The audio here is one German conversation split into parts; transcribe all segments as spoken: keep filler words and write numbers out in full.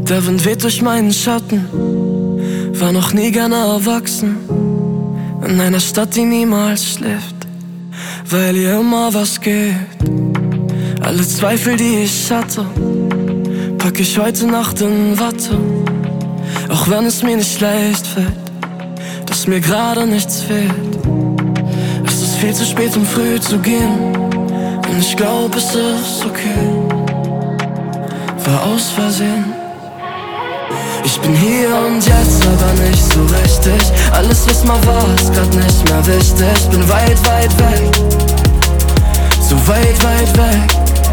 Der Wind weht durch meinen Schatten, war noch nie gerne erwachsen. In einer Stadt, die niemals schläft, weil hier immer was geht. Alle Zweifel, die ich hatte, pack ich heute Nacht in Watte. Auch wenn es mir nicht leicht fällt, dass mir gerade nichts fehlt. Es ist viel zu spät, um früh zu gehen, und ich glaub, es ist okay. War aus Versehen. Ich bin hier und jetzt, aber nicht so richtig. Alles, was mal war, ist grad nicht mehr wichtig. Bin weit, weit weg, so weit, weit weg.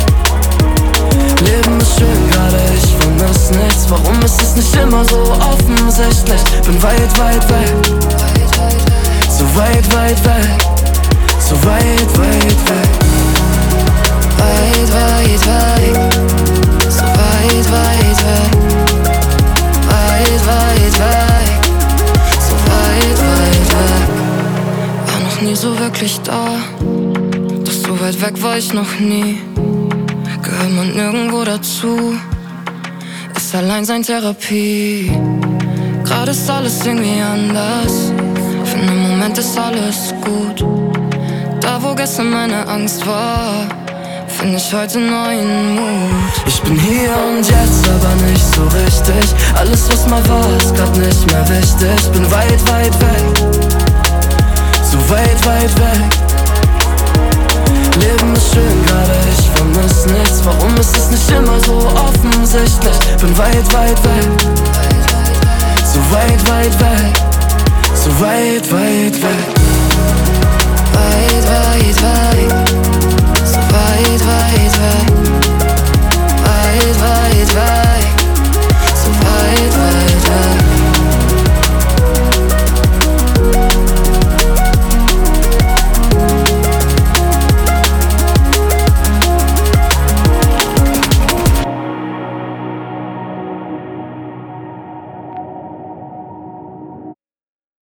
Leben ist schön, gerade ich vermiss nichts. Warum ist es nicht immer so offensichtlich? Bin weit, weit weg, so weit, weit weg, so weit, weit weg. Weit, weit weg, so weit, weit weg. Weit, weit weg, so weit, weit weg. War noch nie so wirklich da, doch so weit weg war ich noch nie. Gehört man nirgendwo dazu, ist Alleinsein Therapie. Gerade ist alles irgendwie anders, für einen Moment ist alles gut. Da wo gestern meine Angst war, find ich heute neuen Mut. Ich bin hier und jetzt, aber nicht so richtig. Alles, was mal war, ist grad nicht mehr wichtig. Bin weit, weit weg, so weit, weit weg. Leben ist schön, gerade ich vermiss nichts. Warum ist es nicht immer so offensichtlich? Bin weit, weit weg, so weit, weit weg, so weit, weit weg. Weit, weit weg, so weit, weit weg. Weit, weit weg.